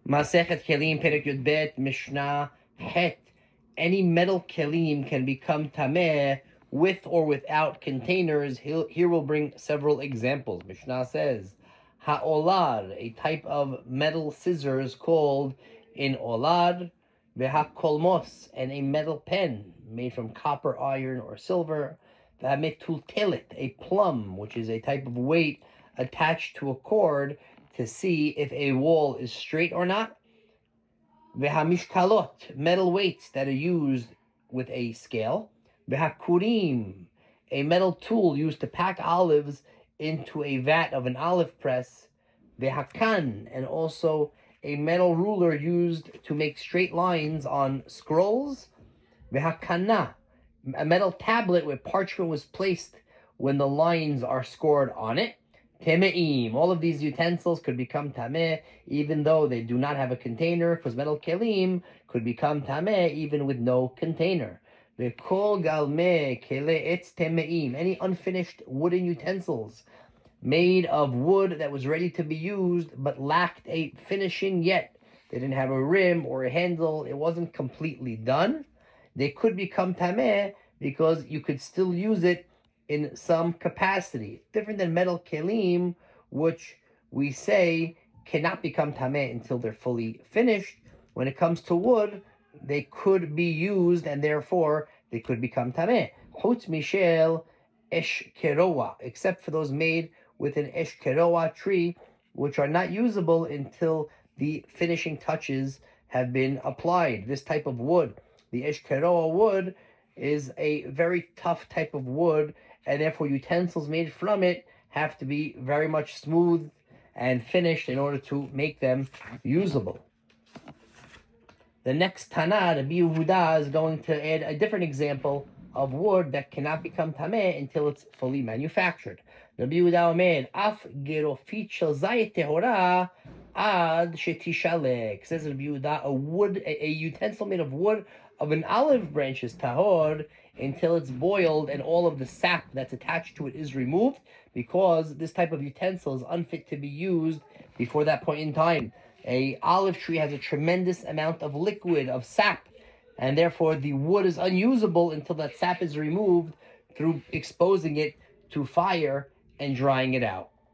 Masechet Kelim, Perek Yud Bet, Mishnah Het. Any metal kelim can become tameh with or without containers. Here we'll bring several examples. Mishnah says, ha'olad, a type of metal scissors called in olad, ve'hakolmos, and a metal pen made from copper, iron, or silver, ve'hametultelet, a plum, which is a type of weight attached to a cord to see if a wall is straight or not. Vehamishkalot, metal weights that are used with a scale. Vehakurim, a metal tool used to pack olives into a vat of an olive press. Vehakan, and also a metal ruler used to make straight lines on scrolls. Vehakana, a metal tablet where parchment was placed when the lines are scored on it. Teme'im, all of these utensils could become tameh even though they do not have a container, because metal kelim could become tameh even with no container. Ve'kol galmeh kele etz teme'im, any unfinished wooden utensils made of wood that was ready to be used but lacked a finishing yet. They didn't have a rim or a handle, it wasn't completely done. They could become tameh because you could still use it in some capacity. Different than metal kelim, which we say cannot become tameh until they're fully finished. When it comes to wood, they could be used and therefore they could become tameh. Chutz mishel eshkeroa, except for those made with an eshkeroa tree, which are not usable until the finishing touches have been applied. This type of wood, the eshkeroa wood, is a very tough type of wood, and therefore utensils made from it have to be very much smooth and finished in order to make them usable. The next Tana, Rabbi Yehuda, is going to add a different example of wood that cannot become tameh until it's fully manufactured. Rabbi Yehuda omer, af gerofit shel zayit tehora ad shetishalek. Says Rabbi Yehuda, a utensil made of wood of an olive branch is tahor until it's boiled and all of the sap that's attached to it is removed, because this type of utensil is unfit to be used before that point in time. A olive tree has a tremendous amount of liquid, of sap, and therefore the wood is unusable until that sap is removed through exposing it to fire and drying it out.